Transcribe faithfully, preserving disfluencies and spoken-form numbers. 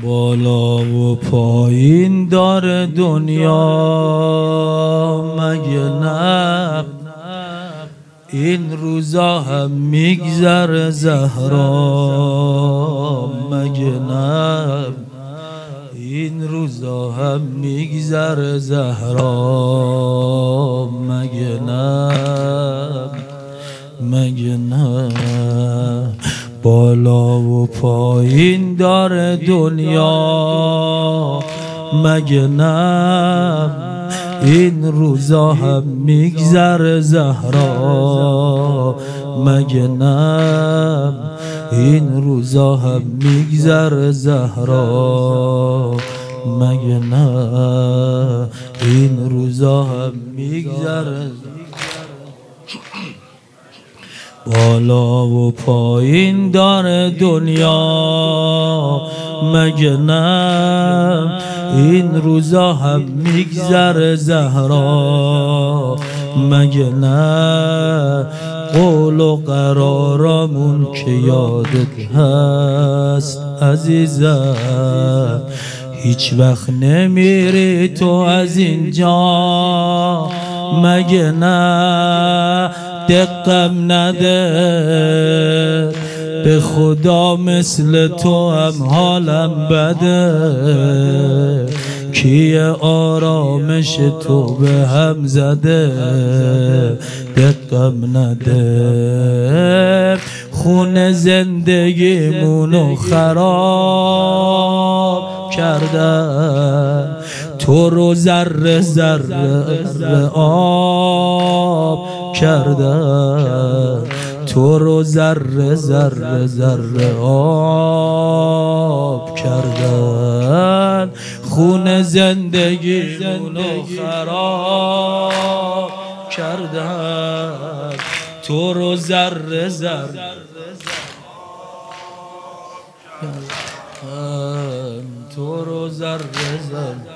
بالا و پایین داره دنیا مگه نه؟ این روزا هم میگذره زهرا مگه نه؟ این روزا هم میگذره زهرا مگه نه؟ مگه نه؟ بالا و پایین داره دنیا مگه نه؟ این روزا هم میگذره زهرا مگه نه؟ این روزا هم میگذره زهرا مگه نه؟ این روزا هم میگذره. بالا و پایین داره دنیا مگه نه؟ این روزا هم میگذره زهرا مگه نه؟ قول و قرارمون که یادت هست عزیزم، هیچ وقت نمیری تو از اینجا مگه نه؟ دقم نده به خدا مثل تو هم حالم بده، کیه آرامش تو به هم زده؟ دقم نده خون زندگیمونو خراب کردن، تو رو ذره ذره آب کردن، تو رو ذره ذره ذره آب کردن، خون زندگیمونو خراب کردن، تو رو ذره ذره تو رو ذره ذره